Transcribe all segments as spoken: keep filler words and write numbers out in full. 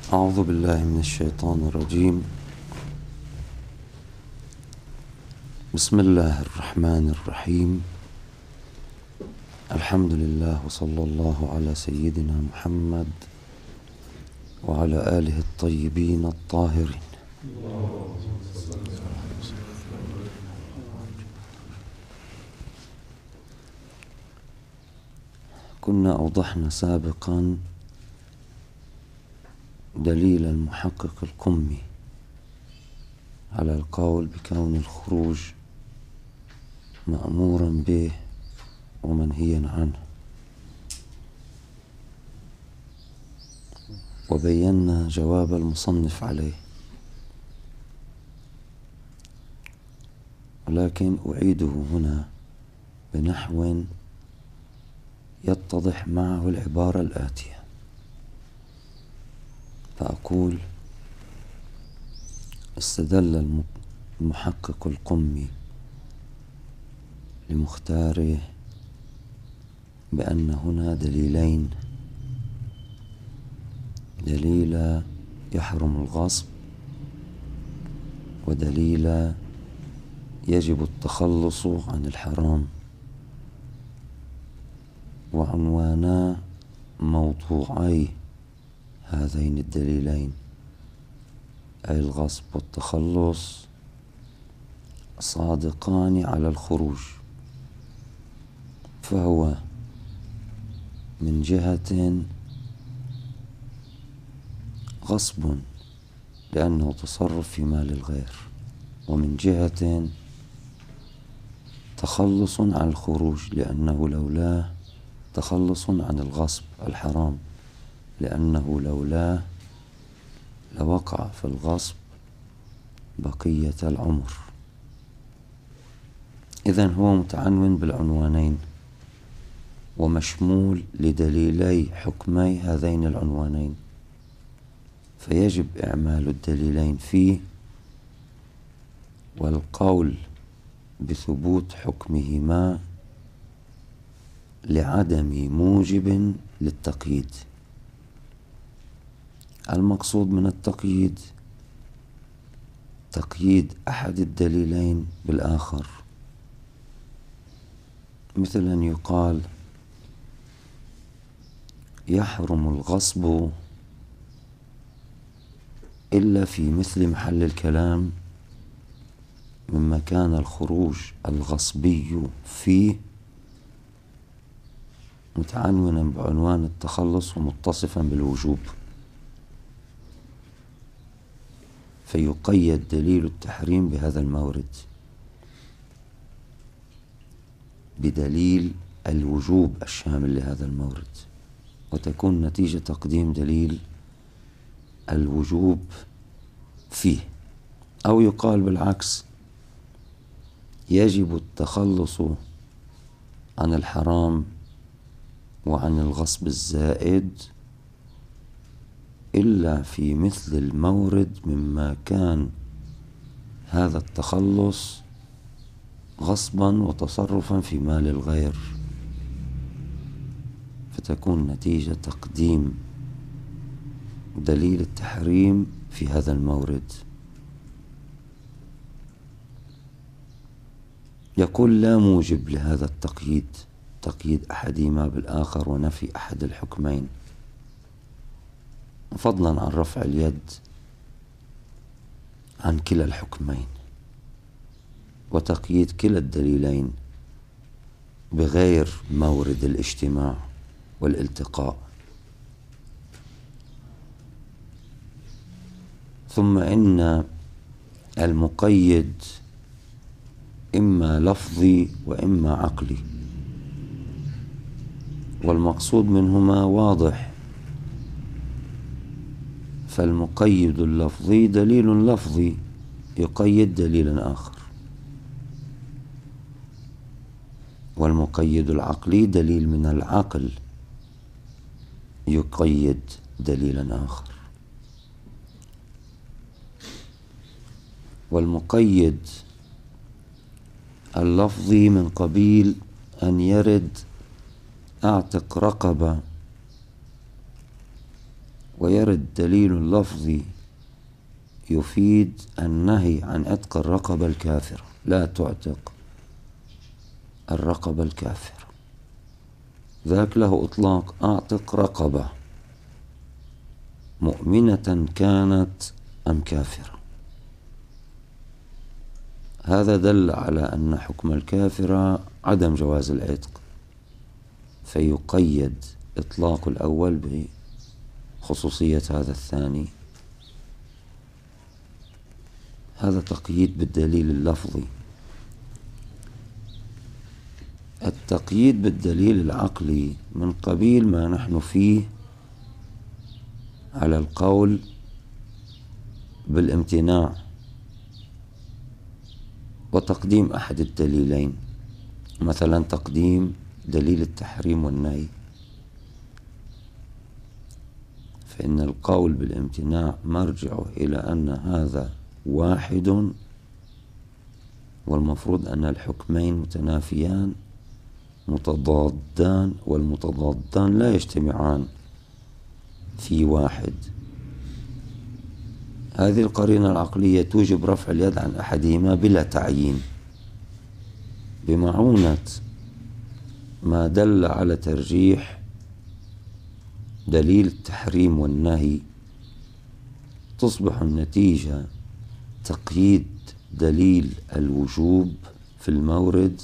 أعوذ بالله من الشيطان الرجيم. بسم الله الرحمن الرحيم. الحمد لله وصلى الله على سيدنا محمد وعلى آله الطيبين الطاهرين. كنا أوضحنا سابقا دليل المحقق القمي على القول بكون الخروج مأمورا به ومنهيا عنه، وبينا جواب المصنف عليه، ولكن أعيده هنا بنحو يتضح معه العبارة الآتية، فأقول: استدل المحقق القمي لمختاره بأن هنا دليلين: دليل يحرم الغصب، ودليل يجب التخلص عن الحرام، وعنوانا موضوعي هذين الدليلين أي الغصب والتخلص صادقان على الخروج، فهو من جهة غصب لأنه تصرف في مال الغير، ومن جهة تخلص عن الخروج لأنه لولاه تخلص عن الغصب الحرام، لأنه لولاه لوقع في الغصب بقية العمر. إذن هو متعنون بالعنوانين ومشمول لدليلي حكمي هذين العنوانين، فيجب إعمال الدليلين فيه والقول بثبوت حكمهما لعدم موجب للتقييد. المقصود من التقييد تقييد أحد الدليلين بالآخر، مثل أن يقال: يحرم الغصب إلا في مثل محل الكلام مما كان الخروج الغصبي فيه متعنونا بعنوان التخلص ومتصفا بالوجوب، فيقيد دليل التحريم بهذا المورد بدليل الوجوب الشامل لهذا المورد، وتكون نتيجة تقديم دليل الوجوب فيه. أو يقال بالعكس: يجب التخلص عن الحرام وعن الغصب الزائد إلا في مثل المورد مما كان هذا التخلص غصبا وتصرفا في مال الغير، فتكون نتيجة تقديم دليل التحريم في هذا المورد. يقول: لا موجب لهذا التقييد، تقييد أحدهما بالآخر ونفي أحد الحكمين، فضلا عن رفع اليد عن كلا الحكمين، وتقييد كلا الدليلين بغير مورد الاجتماع والالتقاء. ثم إن المقيد إما لفظي وإما عقلي، والمقصود منهما واضح، فالمقيد اللفظي دليل لفظي يقيد دليلا آخر، والمقيد العقلي دليل من العقل يقيد دليلا آخر. والمقيد اللفظي من قبيل أن يرد: أعتق رقبة ويرد دليل لفظي يفيد النهي عن عتق الرقبة الكافرة، لا تعتق الرقبة الكافرة، ذاك له إطلاق أعتق رقبة مؤمنة كانت أم كافرة. هذا دل على أن حكم الكافرة عدم جواز العتق، فيقيد إطلاق الأول بخصوصية هذا الثاني. هذا تقييد بالدليل اللفظي. التقييد بالدليل العقلي من قبيل ما نحن فيه على القول بالامتناع وتقديم أحد الدليلين، مثلا تقديم دليل التحريم والنهي، فإن القول بالامتناع مرجعه إلى أن هذا واحد، والمفروض أن الحكمين متنافيان متضادان، والمتضادان لا يجتمعان في واحد. هذه القرينة العقلية توجب رفع اليد عن أحدهما بلا تعيين، بمعونة ما دل على ترجيح دليل التحريم والنهي تصبح النتيجة تقييد دليل الوجوب في المورد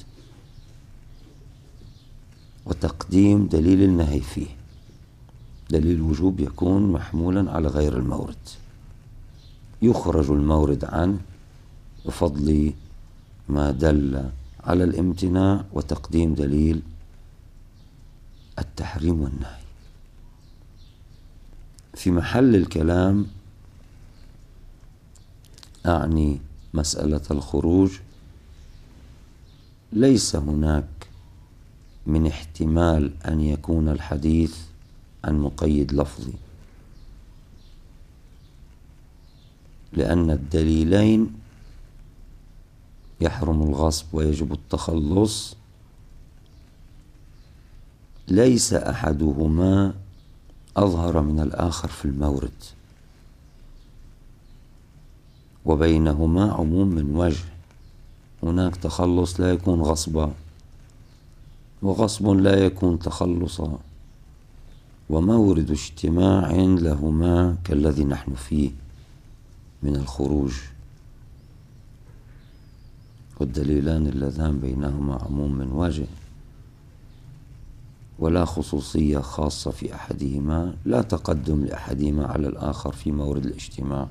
وتقديم دليل النهي فيه. دليل الوجوب يكون محمولا على غير المورد، يخرج المورد عنه بفضل ما دل على الامتناع وتقديم دليل التحريم والنهي. في محل الكلام أعني مسألة الخروج، ليس هناك من احتمال أن يكون الحديث عن مقيد لفظي، لأن الدليلين يحرم الغصب ويجب التخلص، ليس أحدهما أظهر من الآخر في المورد، وبينهما عموم من وجه. هناك تخلص لا يكون غصبا، وغصب لا يكون تخلصا، ومورد اجتماع لهما كالذي نحن فيه من الخروج، والدليلان اللذان بينهما عموم من وجه ولا خصوصية خاصة في أحدهما، لا تقدم لأحدهما على الآخر في مورد الاجتماع.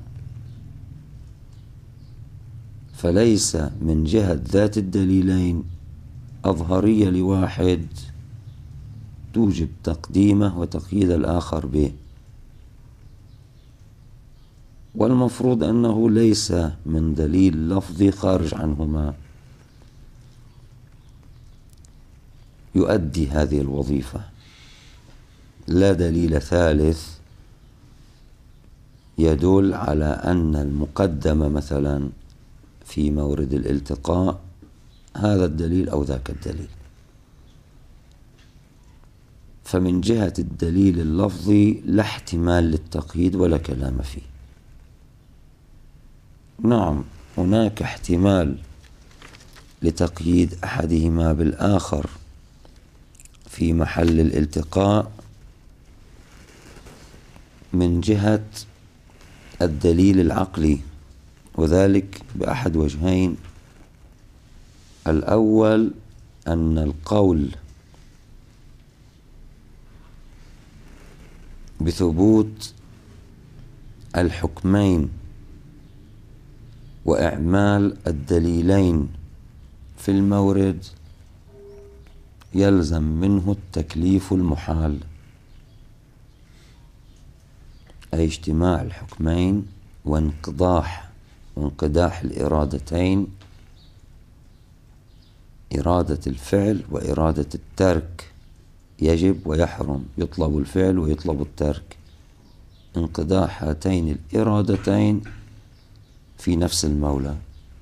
فليس من جهة ذات الدليلين أظهرية لواحد توجب تقديمه وتقييد الآخر به، والمفروض أنه ليس من دليل لفظي خارج عنهما يؤدي هذه الوظيفة، لا دليل ثالث يدل على أن المقدم مثلا في مورد الالتقاء هذا الدليل أو ذاك الدليل. فمن جهة الدليل اللفظي لا احتمال للتقييد ولا كلام فيه. نعم، هناك احتمال لتقييد أحدهما بالآخر في محل الالتقاء من جهة الدليل العقلي، وذلك بأحد وجهين. الأول أن القول بثبوت الحكمين وإعمال الدليلين في المورد يلزم منه التكليف المحال، أي اجتماع الحكمين وانقضاح وانقداح الإرادتين، إرادة الفعل وإرادة الترك، يجب ويحرم، يطلب الفعل ويطلب الترك، انقداح هاتين الإرادتين في نفس المولى،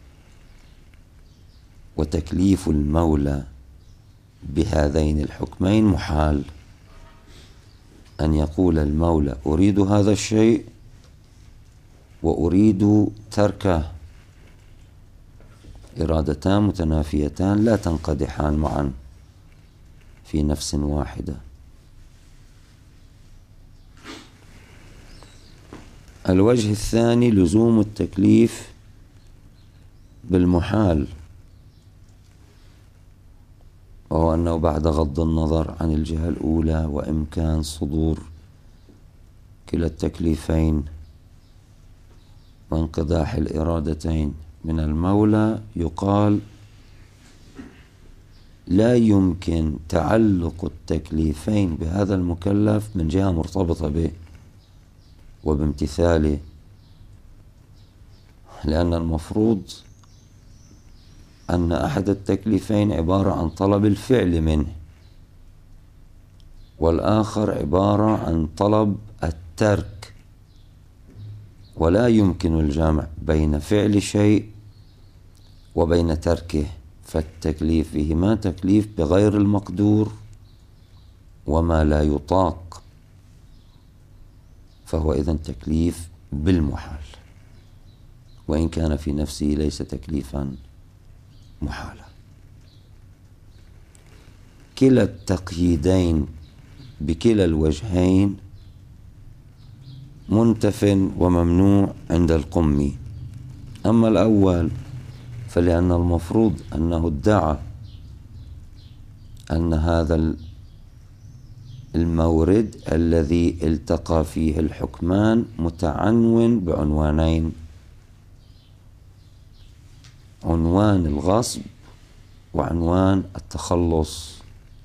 وتكليف المولى بهذين الحكمين محال. أن يقول المولى أريد هذا الشيء وأريد تركه، إرادتان متنافيتان لا تنقدحان معا في نفس واحدة. الوجه الثاني لزوم التكليف بالمحال، وهو أنه بعد غض النظر عن الجهة الأولى وإمكان صدور كلا التكليفين وانقضاح الإرادتين من المولى، يقال لا يمكن تعلق التكليفين بهذا المكلف من جهة مرتبطة به وبامتثاله، لأن المفروض أن أحد التكليفين عبارة عن طلب الفعل منه، والآخر عبارة عن طلب الترك، ولا يمكن الجمع بين فعل شيء وبين تركه، فالتكليف فيهما تكليف بغير المقدور وما لا يطاق، فهو إذن تكليف بالمحال، وإن كان في نفسه ليس تكليفا محالا. كلا التقييدين بكلا الوجهين منتف وممنوع عند القمي. أما الأول فلأن المفروض أنه ادعى أن هذا المورد الذي التقى فيه الحكمان متعنون بعنوانين، عنوان الغصب وعنوان التخلص،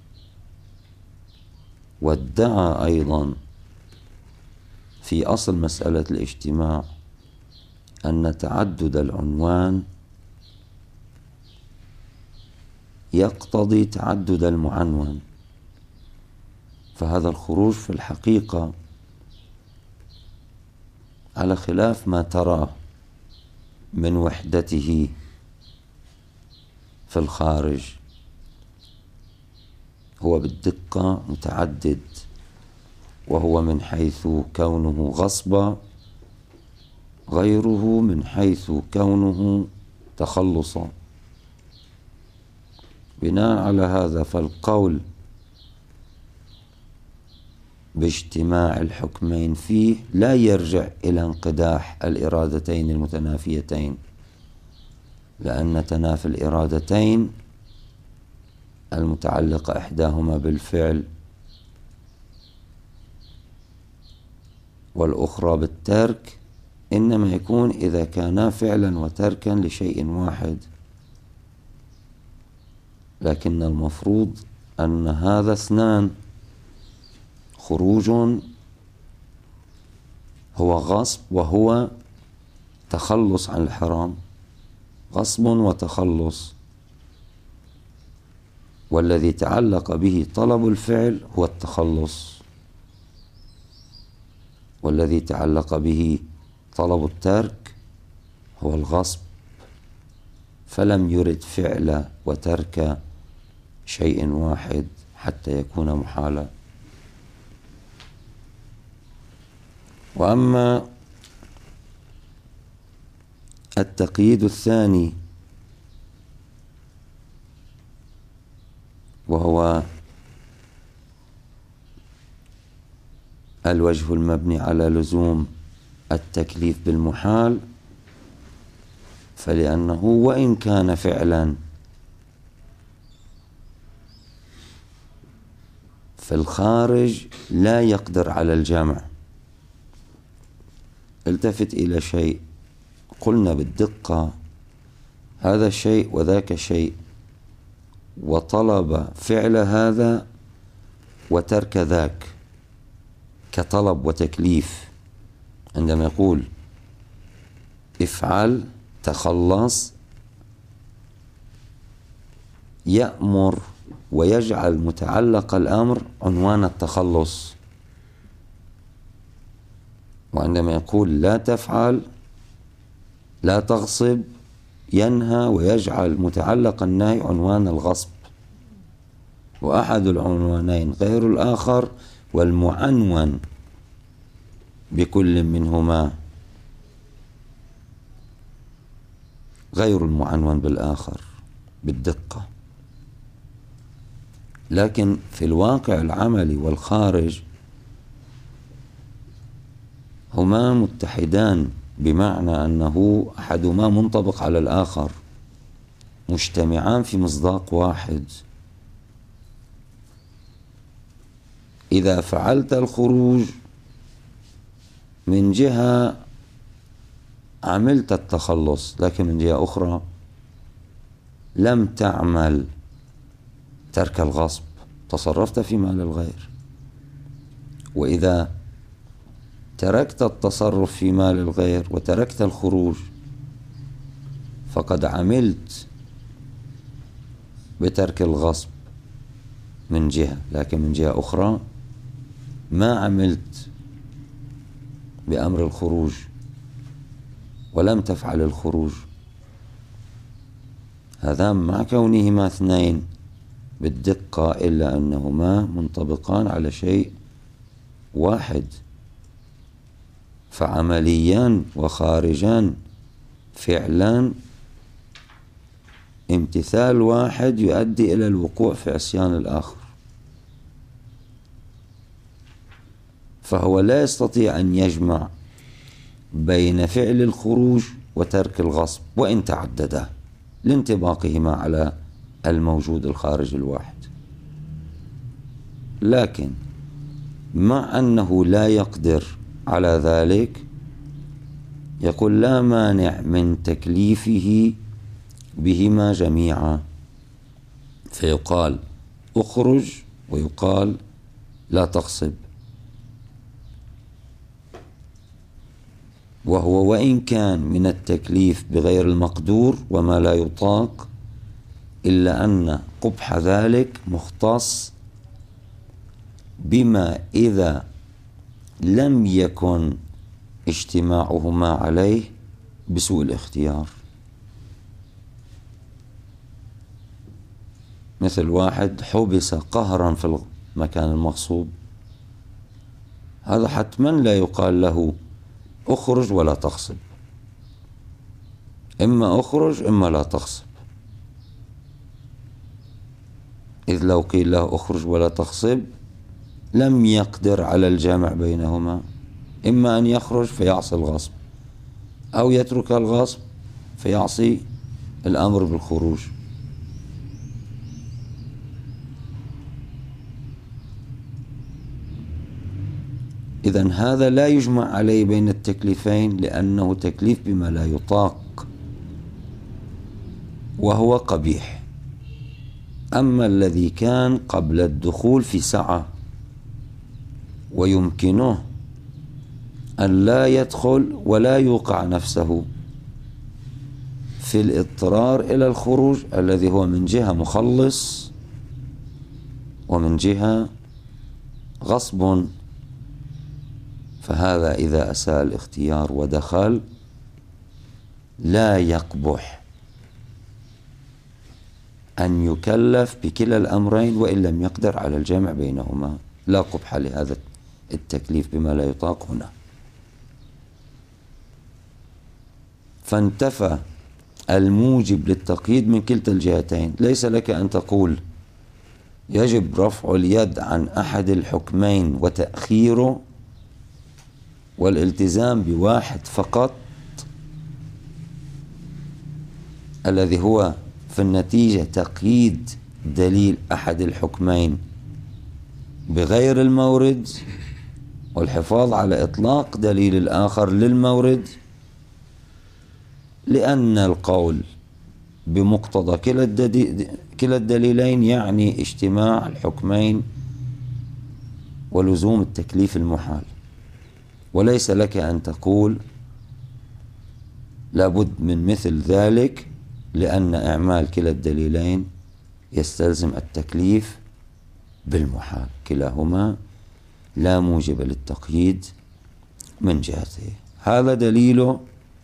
وادعى أيضا في أصل مسألة الاجتماع أن تعدد العنوان يقتضي تعدد المعنون، فهذا الخروج في الحقيقة على خلاف ما تراه من وحدته في الخارج، هو بالدقة متعدد، وهو من حيث كونه غصبا، غيره من حيث كونه تخلصا. بناء على هذا فالقول باجتماع الحكمين فيه لا يرجع إلى انقداح الإرادتين المتنافيتين، لأن تنافي الإرادتين المتعلقة إحداهما بالفعل والأخرى بالترك إنما يكون إذا كانا فعلا وتركا لشيء واحد، لكن المفروض أن هذا اثنان، خروج هو غصب وهو تخلص عن الحرام، غصب وتخلص، والذي تعلق به طلب الفعل هو التخلص، والذي تعلق به طلب الترك هو الغصب، فلم يرد فعل وترك شيء واحد حتى يكون محالا. وأما التقييد الثاني وهو الوجه المبني على لزوم التكليف بالمحال، فلأنه وإن كان فعلا في الخارج لا يقدر على الجمع. التفت إلى شيء، قلنا بالدقة هذا شيء وذاك شيء، وطلب فعل هذا وترك ذاك كطلب وتكليف. عندما يقول افعل تخلص، يأمر ويجعل متعلق الأمر عنوان التخلص، وعندما يقول لا تفعل لا تغصب ينهى ويجعل متعلق النهي عنوان الغصب، وأحد العنوانين غير الآخر والمعنون بكل منهما غير المعنون بالآخر بالدقة. لكن في الواقع العملي والخارج هما متحدان، بمعنى أنه أحدهما منطبق على الآخر، مجتمعان في مصداق واحد. إذا فعلت الخروج من جهة عملت التخلص، لكن من جهة أخرى لم تعمل ترك الغصب، تصرفت في مال الغير. وإذا تركت التصرف في مال الغير وتركت الخروج فقد عملت بترك الغصب من جهة، لكن من جهة أخرى ما عملت بأمر الخروج ولم تفعل الخروج. هذان مع كونهما اثنين بالدقة إلا أنهما منطبقان على شيء واحد، فعمليان وخارجان فعلان امتثال واحد يؤدي إلى الوقوع في عصيان الآخر. فهو لا يستطيع أن يجمع بين فعل الخروج وترك الغصب وإن تعددا لانطباقهما على الموجود الخارج الواحد. لكن مع أنه لا يقدر على ذلك يقول لا مانع من تكليفه بهما جميعا، فيقال اخرج ويقال لا تغصب. وهو وإن كان من التكليف بغير المقدور وما لا يطاق، إلا أن قبح ذلك مختص بما إذا لم يكن اجتماعهما عليه بسوء الاختيار. مثل واحد حبس قهرا في المكان المغصوب، هذا حتما لا يقال له اخرج ولا تغصب، إما اخرج إما لا تغصب. إذ لو قيل له اخرج ولا تغصب لم يقدر على الجمع بينهما، إما أن يخرج فيعصي الغصب أو يترك الغصب فيعصي الأمر بالخروج. إذن هذا لا يجمع عليه بين التكليفين، لأنه تكليف بما لا يطاق وهو قبيح. أما الذي كان قبل الدخول في سعة ويمكنه أن لا يدخل ولا يوقع نفسه في الاضطرار إلى الخروج، الذي هو من جهة مخلص ومن جهة غصب، فهذا إذا أساء الاختيار ودخل لا يقبح أن يكلف بكلا الأمرين وإن لم يقدر على الجمع بينهما، لا قبح لهذا التكليف بما لا يطاق هنا. فانتفى الموجب للتقييد من كلتا الجهتين. ليس لك أن تقول يجب رفع اليد عن أحد الحكمين وتأخيره والالتزام بواحد فقط، الذي هو في النتيجة تقييد دليل أحد الحكمين بغير المورد والحفاظ على إطلاق دليل الآخر للمورد، لأن القول بمقتضى كلا الدليلين يعني اجتماع الحكمين ولزوم التكليف المحال. وليس لك أن تقول لابد من مثل ذلك، لأن إعمال كلا الدليلين يستلزم التكليف بالمحال، كلاهما لا موجب للتقييد من جهته. هذا دليله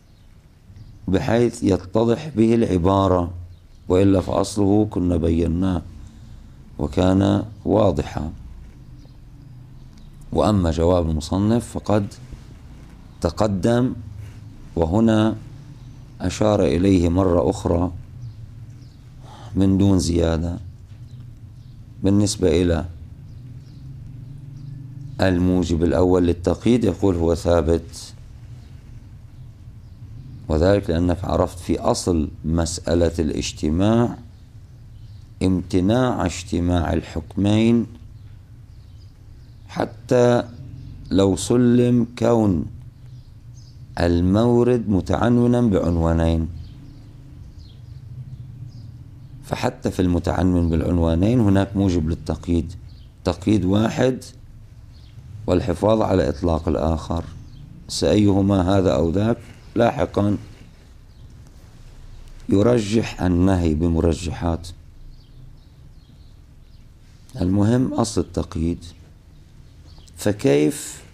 بحيث يتضح به العبارة، وإلا فأصله كنا بيناه وكان واضحا. وأما جواب المصنف فقد تقدم، وهنا أشار إليه مرة أخرى من دون زيادة. بالنسبة إلى الموجب الأول للتقييد يقول هو ثابت، وذلك لأنك عرفت في أصل مسألة الاجتماع امتناع اجتماع الحكمين حتى لو سلم كون المورد متعنونا بعنوانين، فحتى في المتعنون بالعنوانين هناك موجب للتقييد، تقييد واحد والحفاظ على إطلاق الآخر، سأيهما هذا أو ذاك لاحقا يرجح النهي بمرجحات. المهم أصل التقييد. فكيف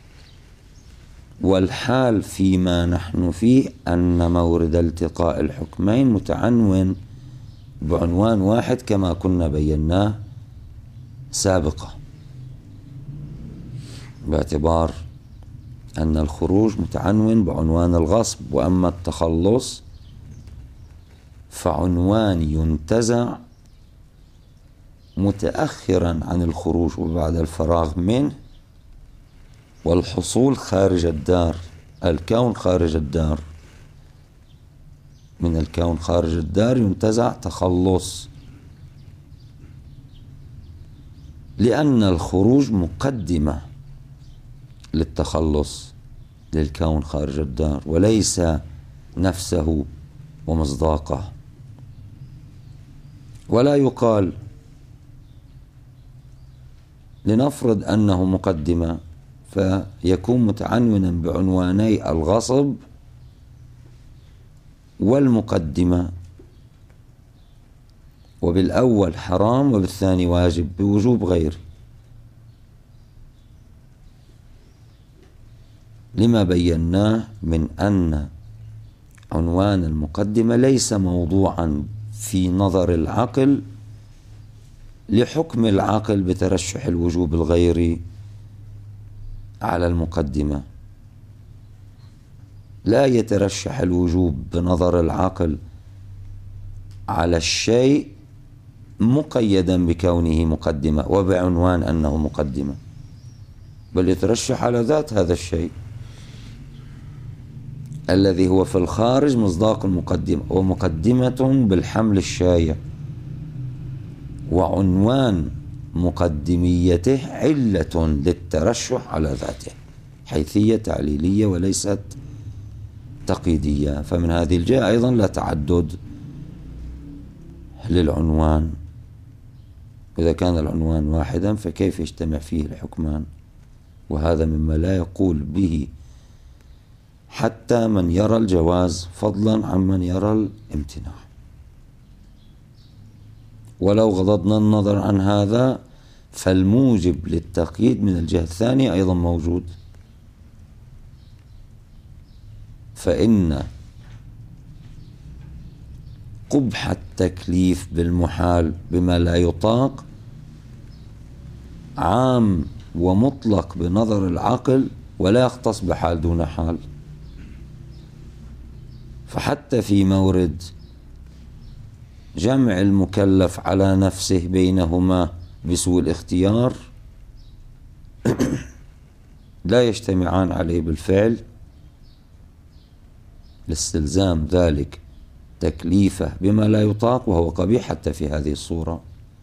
والحال فيما نحن فيه أن مورد التقاء الحكمين متعنون بعنوان واحد كما كنا بيناه سابقا، باعتبار أن الخروج متعنون بعنوان الغصب، وأما التخلص فعنوان ينتزع متأخرا عن الخروج وبعد الفراغ منه، والحصول خارج الدار، الكون خارج الدار، من الكون خارج الدار ينتزع تخلص، لأن الخروج مقدمة للتخلص للكون خارج الدار وليس نفسه ومصداقه. ولا يقال لنفرض أنه مقدمة فيكون متعنونا بعنواني الغصب والمقدمة، وبالأول حرام وبالثاني واجب بوجوب غيره، لما بيناه من أن عنوان المقدمة ليس موضوعا في نظر العقل لحكم العقل بترشح الوجوب الغيري على المقدمة، لا يترشح الوجوب بنظر العقل على الشيء مقيدا بكونه مقدمة وبعنوان أنه مقدمة، بل يترشح على ذات هذا الشيء الذي هو في الخارج مصداق المقدمة، ومقدمة بالحمل الشايع، وعنوان مقدميته علة للترشح على ذاته، حيثية تعليلية وليست تقييدية. فمن هذه الجهة أيضا لا تعدد للعنوان، إذا كان العنوان واحدا فكيف يجتمع فيه الحكمان؟ وهذا مما لا يقول به حتى من يرى الجواز فضلا عن من يرى الامتناع. ولو غضضنا النظر عن هذا فالموجب للتقييد من الجهة الثانية أيضا موجود، فإن قبح التكليف بالمحال بما لا يطاق عام ومطلق بنظر العقل ولا يختص بحال دون حال. فحتى في مورد جمع المكلف على نفسه بينهما بسوء الاختيار لا يجتمعان عليه بالفعل لاستلزام ذلك تكليفه بما لا يطاق، وهو قبيح حتى في هذه الصورة.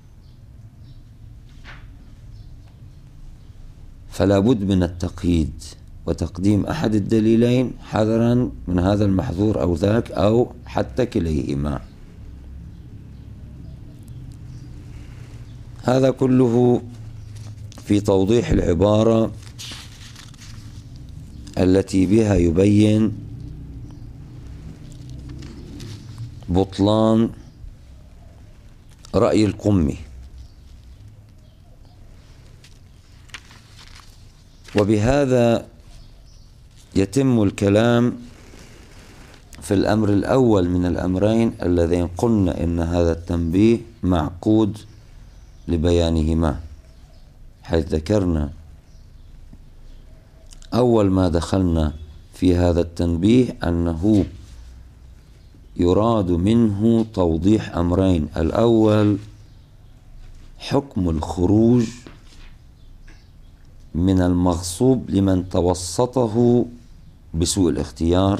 فلا بد من التقييد وتقديم أحد الدليلين حذرا من هذا المحظور أو ذاك أو حتى كليهما. هذا كله في توضيح العبارة التي بها يبين بطلان رأي القمي، وبهذا يتم الكلام في الأمر الأول من الأمرين اللذين قلنا إن هذا التنبيه معقود لبيانهما، حيث ذكرنا أول ما دخلنا في هذا التنبيه أنه يراد منه توضيح أمرين: الأول حكم الخروج من المغصوب لمن توسطه بسوء الاختيار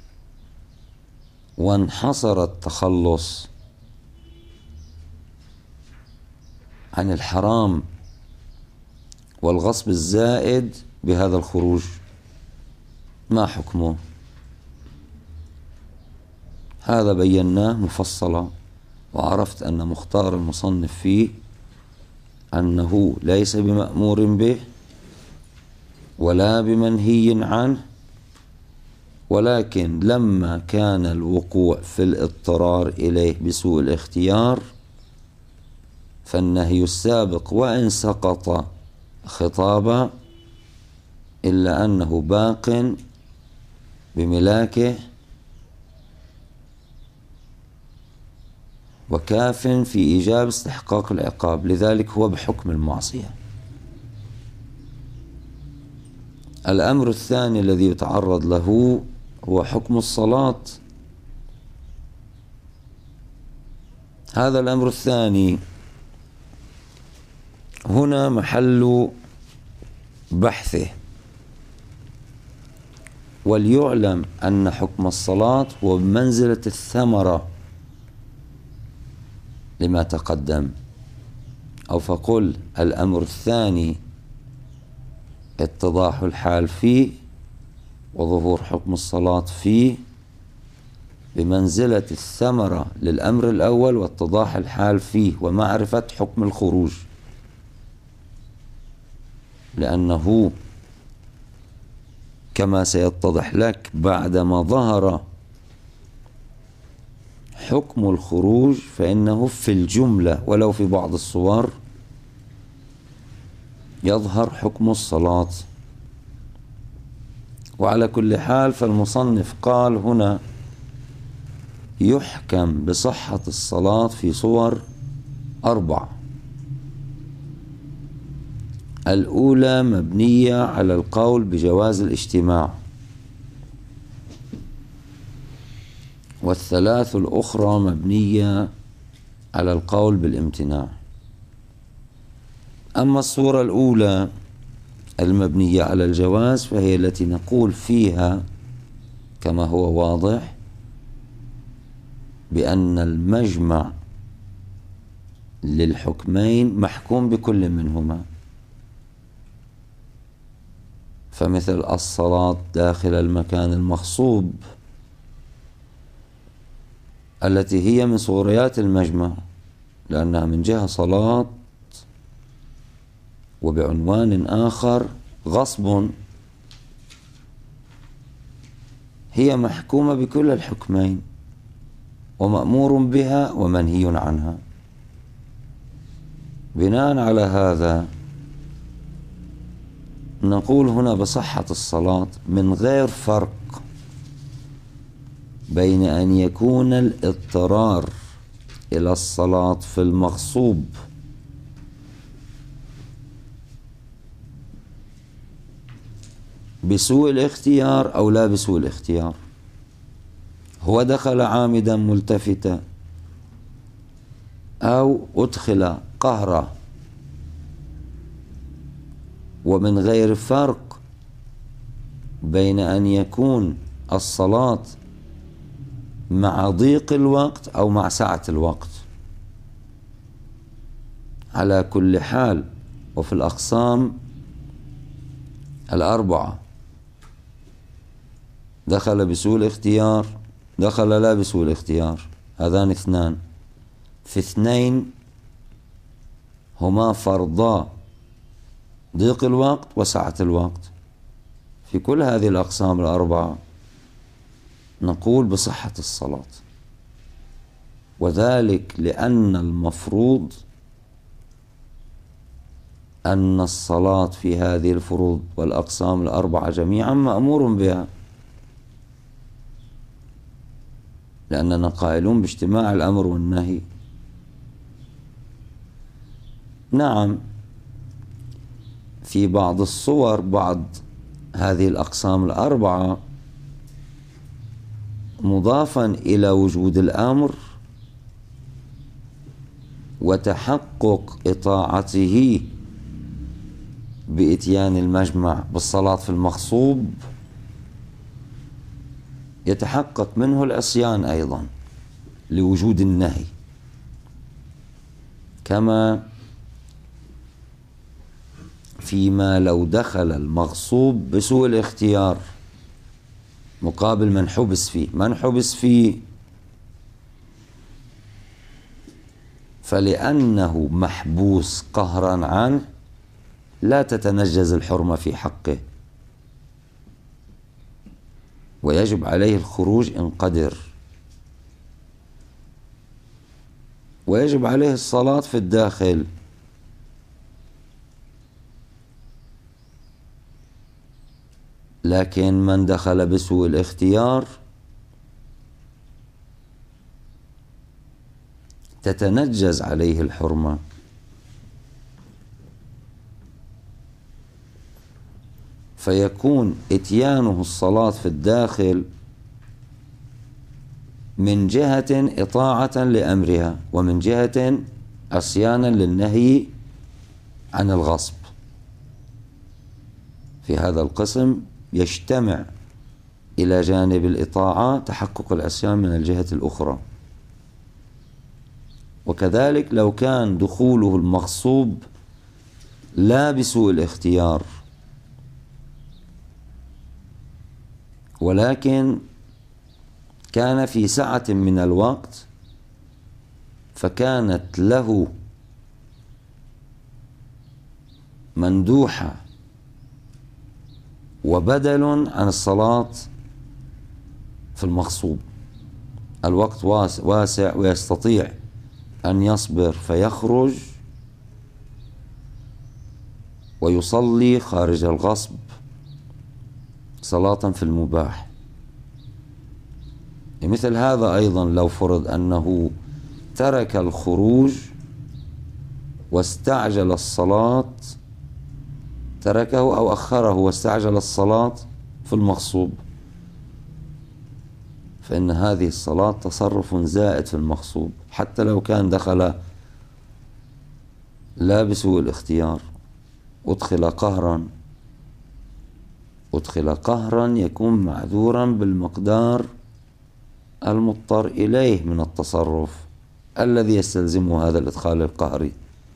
وانحصر التخلص عن الحرام والغصب الزائد بهذا الخروج، ما حكمه؟ هذا بيناه مفصلا، وعرفت أن مختار المصنف فيه أنه ليس بمأمور به ولا بمنهي عنه، ولكن لما كان الوقوع في الاضطرار إليه بسوء الاختيار فالنهي السابق وإن سقط خطابا إلا أنه باق بملاكه وكاف في إيجاب استحقاق العقاب، لذلك هو بحكم المعصية. الأمر الثاني الذي يتعرض له هو حكم الصلاة. هذا الأمر الثاني هنا محل بحثه، وليعلم أن حكم الصلاة هو بمنزلة الثمرة لما تقدم، أو فقل الأمر الثاني اتضاح الحال فيه وظهور حكم الصلاة فيه بمنزلة الثمرة للأمر الأول واتضاح الحال فيه ومعرفة حكم الخروج، لأنه كما سيتضح لك بعدما ظهر حكم الخروج فإنه في الجملة ولو في بعض الصور يظهر حكم الصلاة. وعلى كل حال فالمصنف قال هنا يحكم بصحة الصلاة في صور أربع: الأولى مبنية على القول بجواز الاجتماع، والثلاث الأخرى مبنية على القول بالامتناع. أما الصورة الأولى المبنية على الجواز فهي التي نقول فيها كما هو واضح بأن المجمع للحكمين محكوم بكل منهما، فمثل الصلاة داخل المكان المغصوب التي هي من صوريات المجمع، لأنها من جهة صلاة وبعنوان آخر غصب، هي محكومة بكل الحكمين ومأمور بها ومنهي عنها. بناء على هذا نقول هنا بصحة الصلاة من غير فرق بين أن يكون الاضطرار إلى الصلاة في المغصوب بسوء الاختيار أو لا بسوء الاختيار. هو دخل عامدا ملتفتا أو أدخل قهرا، ومن غير فرق بين أن يكون الصلاة مع ضيق الوقت أو مع سعة الوقت. على كل حال وفي الأقسام الأربعة دخل بسوء الاختيار، دخل لا بسوء الاختيار، هذان اثنان، في اثنين هما فرضا ضيق الوقت وسعة الوقت. في كل هذه الأقسام الأربعة نقول بصحة الصلاة، وذلك لأن المفروض أن الصلاة في هذه الفروض والأقسام الأربعة جميعا مأمور بها، لأننا قائلون باجتماع الأمر والنهي. نعم في بعض الصور بعض هذه الأقسام الأربعة مضافا إلى وجود الأمر وتحقق إطاعته بإتيان المجمع بالصلاة في المغصوب، يتحقق منه العصيان أيضا لوجود النهي، كما فيما لو دخل المغصوب بسوء الاختيار مقابل من حبس فيه. من حبس فيه فلأنه محبوس قهرا عنه لا تتنجز الحرمة في حقه، ويجب عليه الخروج إن قدر، ويجب عليه الصلاة في الداخل. لكن من دخل بسوء الاختيار تتنجز عليه الحرمة، فيكون إتيانه الصلاة في الداخل من جهة إطاعة لأمرها، ومن جهة عصيانا للنهي عن الغصب. في هذا القسم يجتمع إلى جانب الإطاعة تحقق العصيان من الجهة الأخرى. وكذلك لو كان دخوله المغصوب لا بسوء الاختيار، ولكن كان في سعة من الوقت، فكانت له مندوحة وبدل عن الصلاة في المغصوب. الوقت واسع ويستطيع أن يصبر فيخرج ويصلي خارج الغصب صلاة في المباح. مثل هذا أيضا لو فرض أنه ترك الخروج واستعجل الصلاة، تركه أو أخره واستعجل الصلاة في المغصوب، فإن هذه الصلاة تصرف زائد في المغصوب، حتى لو كان دخل لا بسوء الاختيار، أدخل قهرا أدخل قهرا يكون معذورا بالمقدار المضطر إليه من التصرف الذي يستلزمه هذا الإدخال القهري.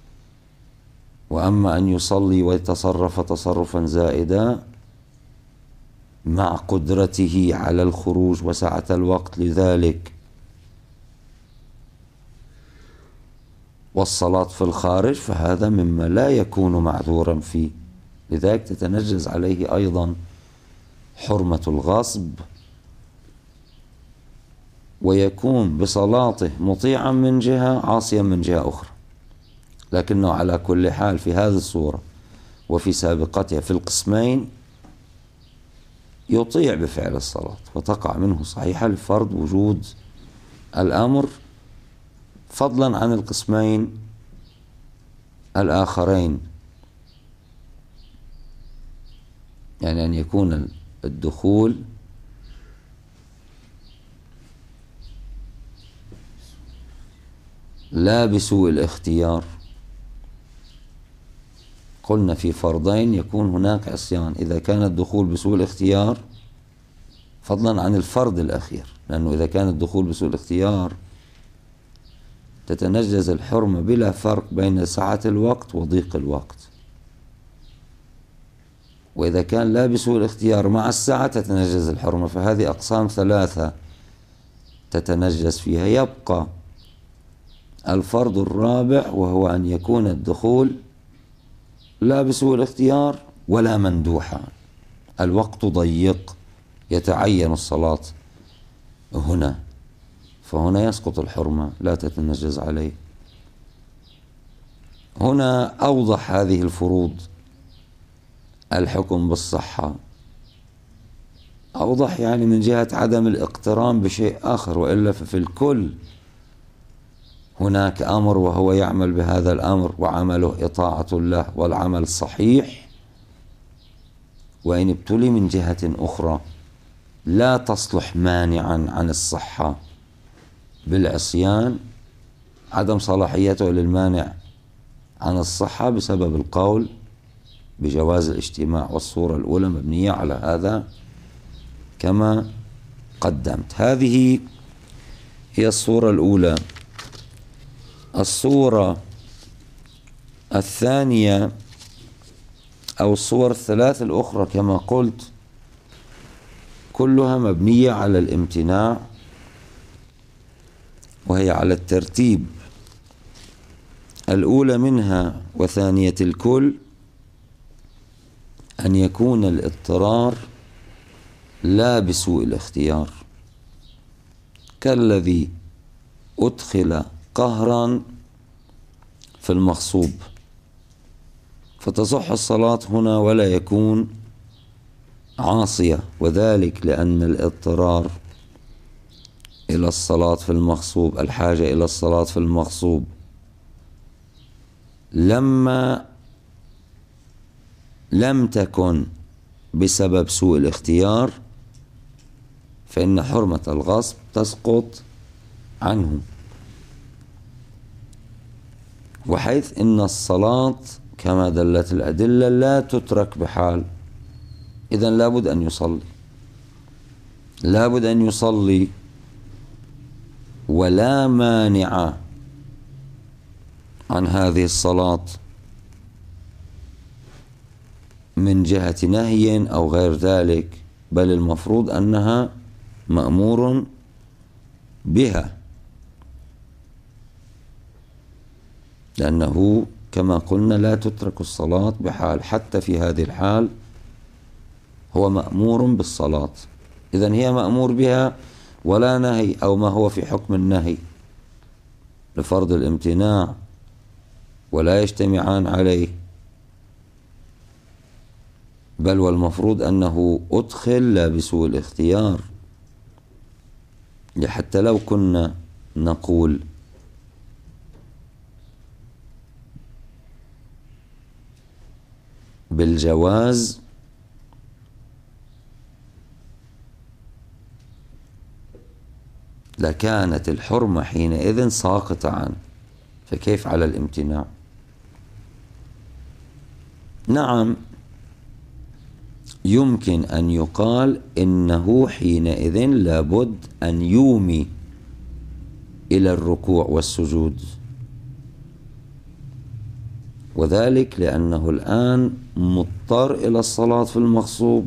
وأما أن يصلي ويتصرف تصرفا زائدا مع قدرته على الخروج وسعة الوقت لذلك والصلاة في الخارج، فهذا مما لا يكون معذورا فيه، لذلك تتنجز عليه أيضا حرمة الغصب، ويكون بصلاته مطيعا من جهة عاصيا من جهة أخرى. لكنه على كل حال في هذه الصورة وفي سابقتها في القسمين يطيع بفعل الصلاة وتقع منه صحيحة لفرض وجود الأمر، فضلا عن القسمين الآخرين، يعني أن يكون الدخول لا بسوء الاختيار. قلنا في فرضين يكون هناك عصيان، إذا كان الدخول بسوء الاختيار فضلا عن الفرض الأخير، لأنه إذا كان الدخول بسوء الاختيار تتنجز الحرمة بلا فرق بين سعة الوقت وضيق الوقت، وإذا كان لا بسوء الاختيار مع السعة تتنجز الحرمة. فهذه أقسام ثلاثة تتنجز فيها. يبقى الفرض الرابع وهو أن يكون الدخول لا بسوء الاختيار ولا مندوحا، الوقت ضيق يتعين الصلاة هنا، فهنا يسقط الحرمة لا تتنجز عليه. هنا أوضح هذه الفروض الحكم بالصحة، أوضح يعني من جهة عدم الاقتران بشيء آخر، وإلا ففي الكل هناك أمر وهو يعمل بهذا الأمر وعمله إطاعة الله والعمل صحيح، وإن ابتلي من جهة أخرى لا تصلح مانعا عن الصحة بالعصيان، عدم صلاحيته للمانع عن الصحة بسبب القول بجواز الاجتماع، والصورة الأولى مبنية على هذا كما قدمت. هذه هي الصورة الأولى. الصورة الثانية أو الصور الثلاث الأخرى كما قلت كلها مبنية على الامتناع، وهي على الترتيب. الأولى منها وثانية الكل أن يكون الاضطرار لا بسوء الاختيار، كالذي أدخل قهرا في المغصوب، فتصح الصلاة هنا ولا يكون عاصية، وذلك لأن الاضطرار إلى الصلاة في المغصوب، الحاجة إلى الصلاة في المغصوب، لما لم تكن بسبب سوء الاختيار فإن حرمة الغصب تسقط عنه. وحيث إن الصلاة كما دلت الأدلة لا تترك بحال، إذن لابد أن يصلي، لابد أن يصلي، ولا مانع عن هذه الصلاة من جهة نهي أو غير ذلك، بل المفروض أنها مأمور بها، لأنه كما قلنا لا تترك الصلاة بحال، حتى في هذه الحال هو مأمور بالصلاة. إذن هي مأمور بها ولا نهي أو ما هو في حكم النهي لفرض الامتناع ولا يجتمعان عليه، بل والمفروض أنه أدخل لا بسوء الاختيار. حتى لو كنا نقول بالجواز لكانت الحرمة حينئذ ساقطة عنه، فكيف على الامتناع؟ نعم، يمكن أن يقال إنه حينئذ لابد أن يومي إلى الركوع والسجود، وذلك لأنه الآن مضطر إلى الصلاة في المغصوب،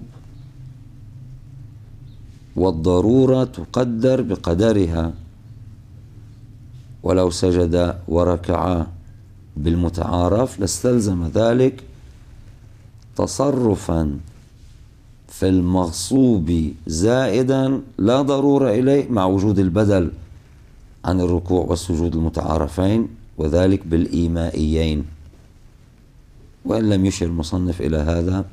والضرورة تقدر بقدرها، ولو سجد وركع بالمتعارف لاستلزم ذلك تصرفا في المغصوب زائدا لا ضرورة إليه مع وجود البدل عن الركوع والسجود المتعارفين، وذلك بالإيمائيين، وإن لم يشر المصنف إلى هذا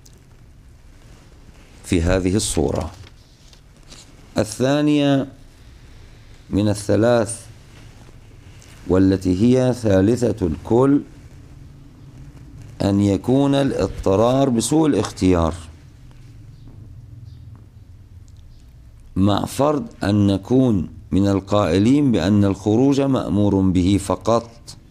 في هذه الصورة. الثانية من الثلاث والتي هي ثالثة الكل أن يكون الاضطرار بسوء الاختيار، مع فرض أن نكون من القائلين بأن الخروج مأمور به فقط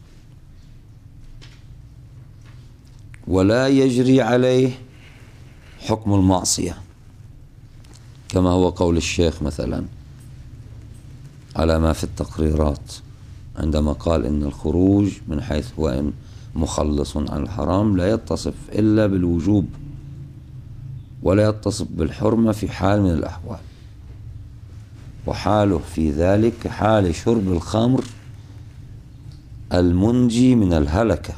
ولا يجري عليه حكم المعصية، كما هو قول الشيخ مثلا على ما في التقريرات عندما قال إن الخروج من حيث هو إن مخلص عن الحرام لا يتصف إلا بالوجوب ولا يتصف بالحرمة في حال من الأحوال، وحاله في ذلك حال شرب الخمر المنجي من الهلكة.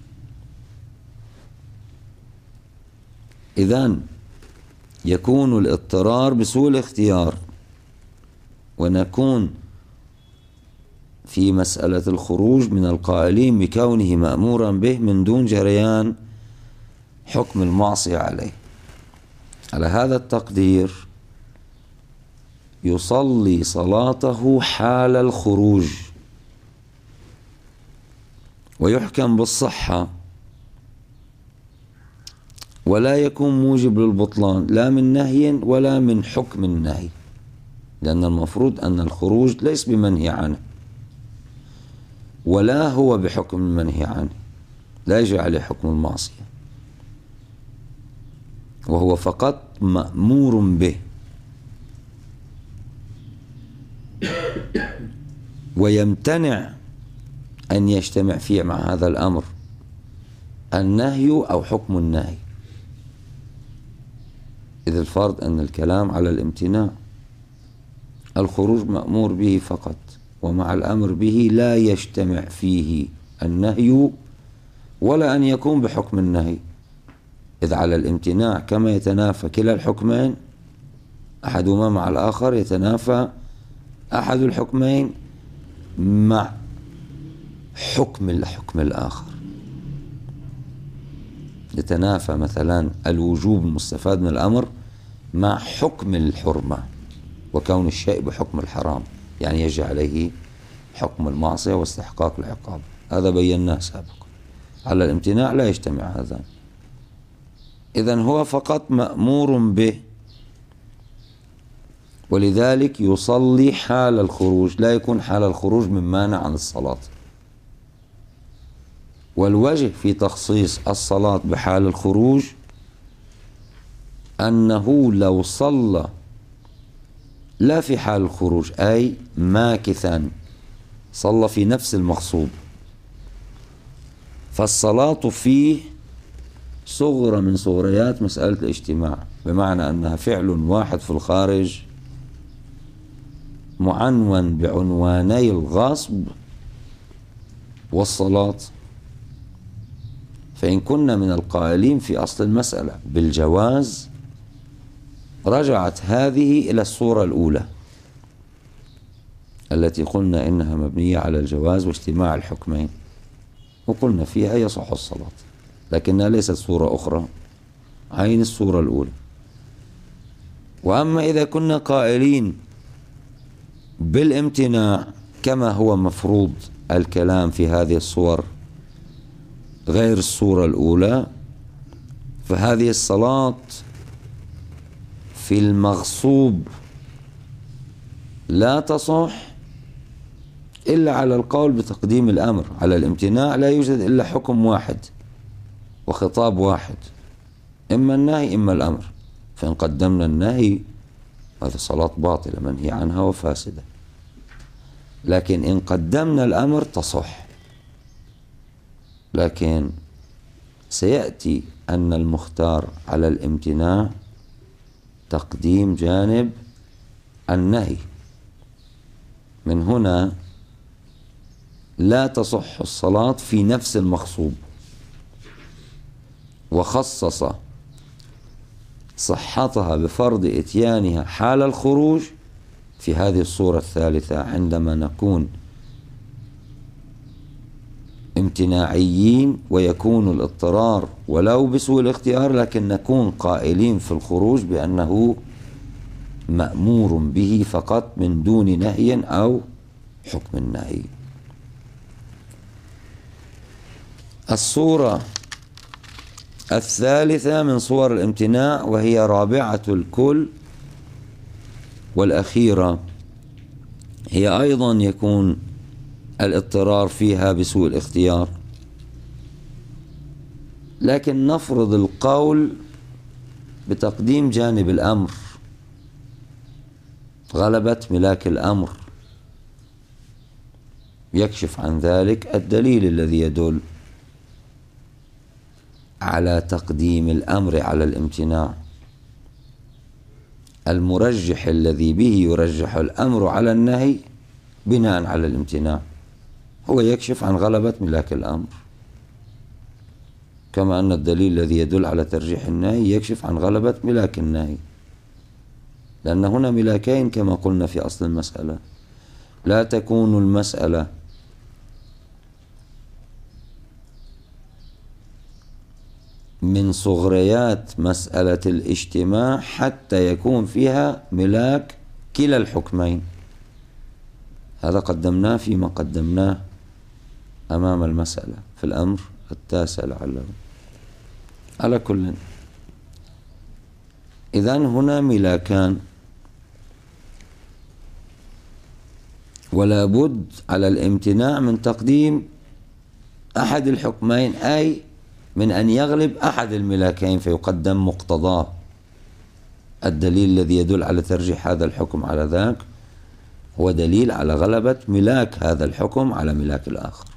إذن يكون الاضطرار بسوء الاختيار، ونكون في مسألة الخروج من القائلين بكونه مأمورا به من دون جريان حكم المعصية عليه. على هذا التقدير يصلي صلاته حال الخروج ويحكم بالصحة ولا يكون موجب للبطلان لا من نهي ولا من حكم النهي، لأن المفروض أن الخروج ليس بمنهي عنه ولا هو بحكم المنهي عنه، لا يجري عليه حكم المعصية، وهو فقط مأمور به. ويمتنع أن يجتمع فيه مع هذا الأمر النهي أو حكم النهي، إذ الفرض أن الكلام على الامتناع. الخروج مأمور به فقط، ومع الأمر به لا يجتمع فيه النهي ولا أن يكون بحكم النهي، إذ على الامتناع كما يتنافى كلا الحكمين أحدهما مع الآخر، يتنافى أحد الحكمين مع حكم الحكم الآخر. يتنافى مثلا الوجوب المستفاد من الأمر مع حكم الحرمة وكون الشيء بحكم الحرام، يعني يجي عليه حكم المعصية واستحقاق العقاب، هذا بيناه سابقا. على الامتناع لا يجتمع هذا، إذن هو فقط مأمور به، ولذلك يصلي حال الخروج، لا يكون حال الخروج من مانع عن الصلاة. والوجه في تخصيص الصلاة بحال الخروج أنه لو صلى لا في حال الخروج، أي ماكثا صلى في نفس المغصوب، فالصلاة فيه صغرى من صغريات مسألة الاجتماع، بمعنى أنها فعل واحد في الخارج معنون بعنواني الغصب والصلاة. فإن كنا من القائلين في أصل المسألة بالجواز، رجعت هذه إلى الصورة الأولى التي قلنا إنها مبنية على الجواز واجتماع الحكمين، وقلنا فيها يصح الصلاة، لكنها ليست صورة أخرى، عين الصورة الأولى. وأما إذا كنا قائلين بالامتناع كما هو مفروض الكلام في هذه الصور غير الصورة الأولى، فهذه الصلاة في المغصوب لا تصح إلا على القول بتقديم الأمر. على الامتناع لا يوجد إلا حكم واحد وخطاب واحد، إما النهي إما الأمر، فإن قدمنا النهي هذه صلاة باطلة منهي عنها وفاسدة، لكن إن قدمنا الأمر تصح. لكن سيأتي أن المختار على الامتناع تقديم جانب النهي، من هنا لا تصح الصلاة في نفس المغصوب، وخصص صحتها بفرض إتيانها حال الخروج في هذه الصورة الثالثة، عندما نكون امتناعيين ويكون الاضطرار ولو بسوء الاختيار، لكن نكون قائلين في الخروج بأنه مأمور به فقط من دون نهي أو حكم النهي. الصورة الثالثة من صور الامتناع، وهي رابعة الكل والأخيرة، هي أيضا يكون الاضطرار فيها بسوء الاختيار، لكن نفرض القول بتقديم جانب الأمر، غلبة ملاك الأمر، يكشف عن ذلك الدليل الذي يدل على تقديم الأمر على الامتناع، المرجح الذي به يرجح الأمر على النهي بناء على الامتناع، هو يكشف عن غلبة ملاك الأمر، كما أن الدليل الذي يدل على ترجيح النهي يكشف عن غلبة ملاك النهي، لأن هنا ملاكين كما قلنا في أصل المسألة. لا تكون المسألة من صغريات مسألة الاجتماع حتى يكون فيها ملاك كلا الحكمين، هذا قدمناه فيما قدمناه أمام المسألة في الأمر التاسع لعله. على كل إذن هنا ملاكان، ولا بد على الامتناع من تقديم أحد الحكمين، أي من أن يغلب أحد الملاكين فيقدم مقتضاه الدليل الذي يدل على ترجيح هذا الحكم على ذاك، هو دليل على غلبة ملاك هذا الحكم على ملاك الآخر.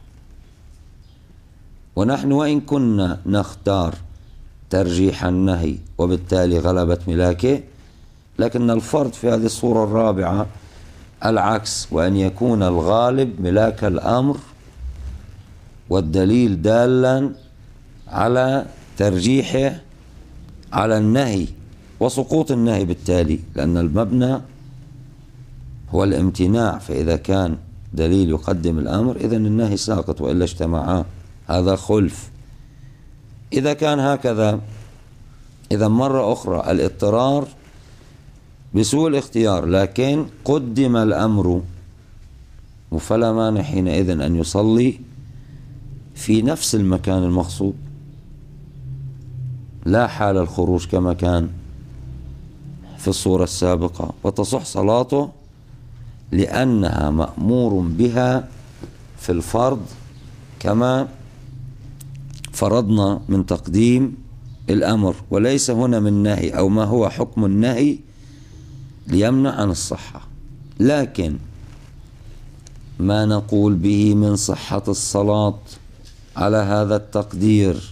ونحن وإن كنا نختار ترجيح النهي وبالتالي غلبة ملاكه، لكن الفرض في هذه الصورة الرابعة العكس، وأن يكون الغالب ملاك الأمر والدليل دالا على ترجيحه على النهي وسقوط النهي بالتالي، لأن المبنى هو الامتناع، فإذا كان دليل يقدم الأمر إذن النهي ساقط وإلا اجتمعا، هذا خلف. إذا كان هكذا إذا مرة أخرى الاضطرار بسوء الاختيار لكن قدم الأمر، فلا مانع حينئذ أن يصلي في نفس المكان المغصوب، لا حال الخروج كما كان في الصورة السابقة، وتصح صلاته لأنها مأمور بها في الفرض كما فرضنا من تقديم الأمر، وليس هنا من نهي أو ما هو حكم النهي ليمنع عن الصحة. لكن ما نقول به من صحة الصلاة على هذا التقدير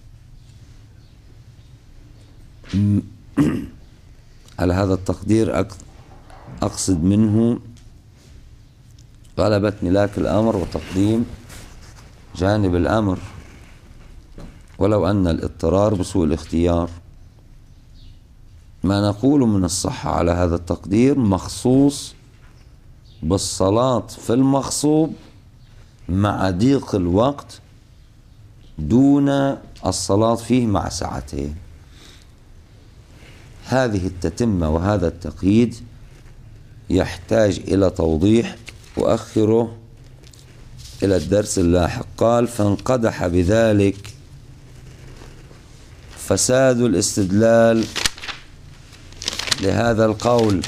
على هذا التقدير أقصد منه غلبة ملاك الأمر وتقديم جانب الأمر، ولو أن الاضطرار بسوء الاختيار. ما نقول من الصحة على هذا التقدير مخصوص بالصلاة في المغصوب مع ضيق الوقت دون الصلاة فيه مع سعته. هذه التتمة وهذا التقييد يحتاج إلى توضيح، وأخره إلى الدرس اللاحق. قال: فانقدح بذلك فساد الاستدلال لهذا القول.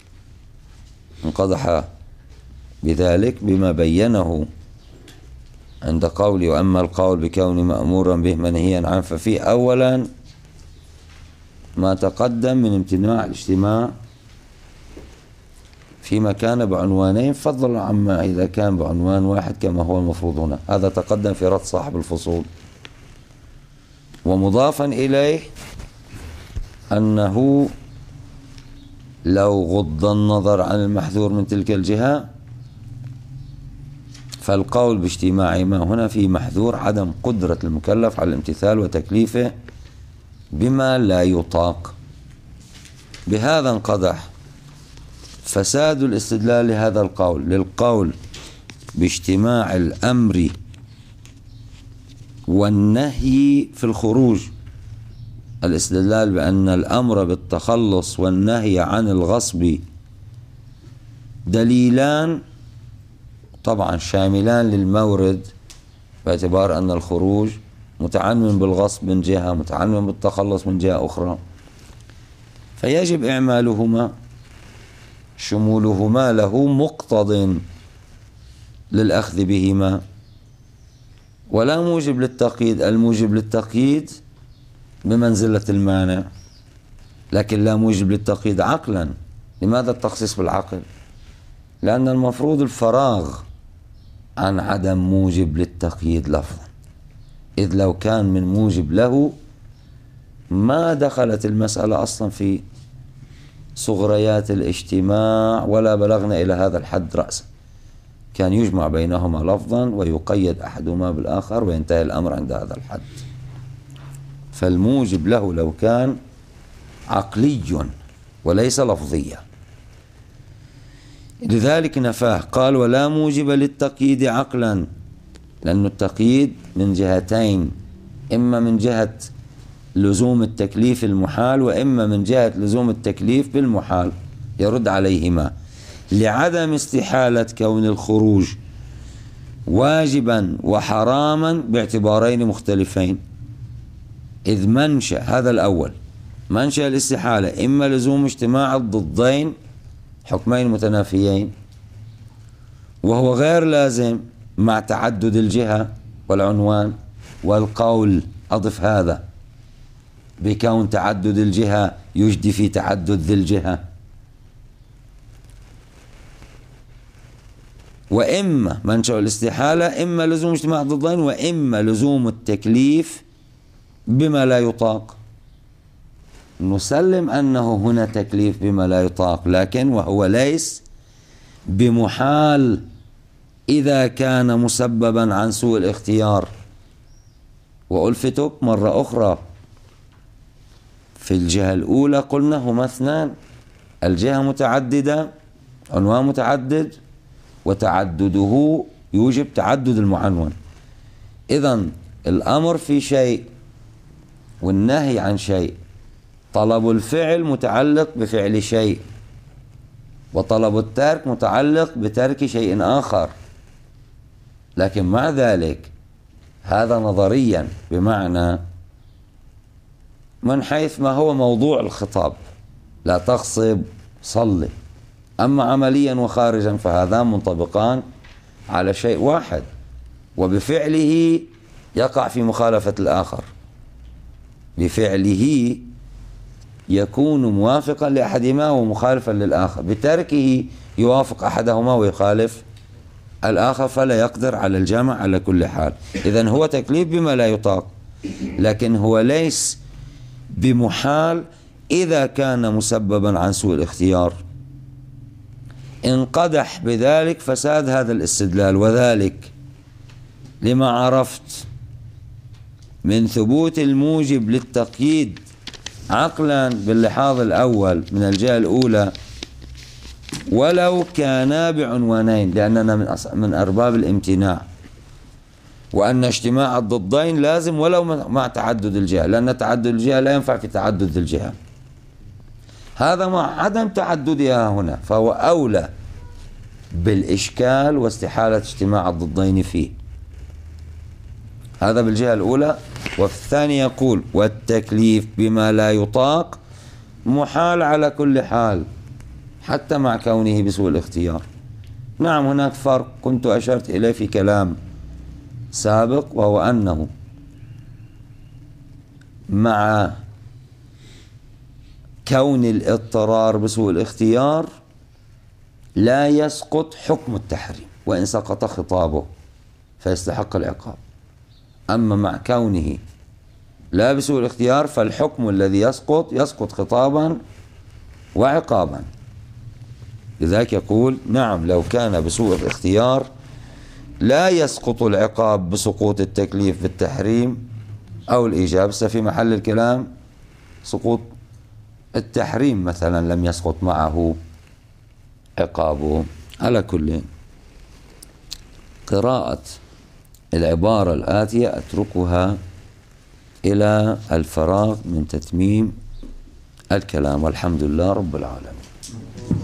انقدح بذلك بما بينه عند قولي: وأما القول بكون مأمورا به منهيا عنه، ففيه أولا ما تقدم من امتناع الاجتماع فيما كان بعنوانين فضلا عما إذا كان بعنوان واحد كما هو المفروض هنا. هذا تقدم في رد صاحب الفصول. ومضافا إليه أنه لو غض النظر عن المحذور من تلك الجهة فالقول باجتماع ما هنا في محذور عدم قدرة المكلف على الامتثال وتكليفه بما لا يطاق. بهذا انقدح فساد الاستدلال لهذا القول للقول باجتماع الأمر والنهي في الخروج. الاستدلال بأن الأمر بالتخلص والنهي عن الغصب دليلان طبعا شاملان للمورد، باعتبار أن الخروج متعمم بالغصب من جهة، متعمم بالتخلص من جهة أخرى، فيجب إعمالهما، شمولهما له مقتض للأخذ بهما، ولا موجب للتقييد. الموجب للتقييد بمنزلة المانع، لكن لا موجب للتقييد عقلا. لماذا التخصيص بالعقل؟ لأن المفروض الفراغ عن عدم موجب للتقييد لفظا، إذ لو كان من موجب له ما دخلت المسألة أصلا في صغريات الاجتماع ولا بلغنا إلى هذا الحد رأسا. كان يجمع بينهما لفظا ويقيد أحدهما بالآخر وينتهي الأمر عند هذا الحد. فالموجب له لو كان عقلي وليس لفظيا، لذلك نفاه. قال: ولا موجب للتقييد عقلا، لأن التقييد من جهتين، إما من جهة لزوم التكليف المحال، وإما من جهة لزوم التكليف بالمحال، يرد عليهما لعدم استحالة كون الخروج واجبا وحراما باعتبارين مختلفين. إذ منشأ هذا الأول منشأ الاستحالة إما لزوم اجتماع الضدين حكمين متنافيين، وهو غير لازم مع تعدد الجهة والعنوان والقول. أضف هذا بكون تعدد الجهة يجدي في تعدد ذي الجهة. وإما منشأ الاستحالة إما لزوم اجتماع الضدين وإما لزوم التكليف بما لا يطاق. نسلم أنه هنا تكليف بما لا يطاق، لكن وهو ليس بمحال إذا كان مسببا عن سوء الاختيار. وألفتك مرة أخرى في الجهة الأولى قلنا هما اثنان: الجهة متعددة، عنوان متعدد، وتعدده يوجب تعدد المعنون. إذن الأمر في شيء والنهي عن شيء. طلب الفعل متعلق بفعل شيء، وطلب الترك متعلق بترك شيء آخر. لكن مع ذلك هذا نظريا، بمعنى من حيث ما هو موضوع الخطاب: لا تغصب، صلي. أما عمليا وخارجا فهذان منطبقان على شيء واحد، وبفعله يقع في مخالفة الآخر. بفعله يكون موافقا لأحدهما ومخالفا للآخر، بتركه يوافق أحدهما ويخالف الآخر، فلا يقدر على الجمع على كل حال. إذن هو تكليف بما لا يطاق، لكن هو ليس بمحال إذا كان مسببا عن سوء الاختيار. انقدح بذلك فساد هذا الاستدلال، وذلك لما عرفت من ثبوت الموجب للتقييد عقلا باللحاظ الأول من الجهة الأولى ولو كانا بعنوانين، لأننا من, من أرباب الامتناع، وأن اجتماع الضدين لازم ولو مع تعدد الجهة، لأن تعدد الجهة لا ينفع في تعدد الجهة. هذا مع عدم تعددها هنا، فهو أولى بالإشكال واستحالة اجتماع الضدين فيه. هذا بالجهة الأولى. وفي الثانية يقول: والتكليف بما لا يطاق محال على كل حال حتى مع كونه بسوء الاختيار. نعم، هناك فرق كنت أشرت إليه في كلام سابق، وهو أنه مع كون الاضطرار بسوء الاختيار لا يسقط حكم التحريم، وإن سقط خطابه فيستحق العقاب. أما مع كونه لا بسوء الاختيار فالحكم الذي يسقط يسقط خطابا وعقابا. لذلك يقول: نعم، لو كان بسوء الاختيار لا يسقط العقاب بسقوط التكليف بالتحريم أو الإيجاب. في محل الكلام سقوط التحريم مثلا لم يسقط معه عقابه. على كل، قراءة العبارة الآتية أتركها إلى الفراغ من تتميم الكلام، والحمد لله رب العالمين.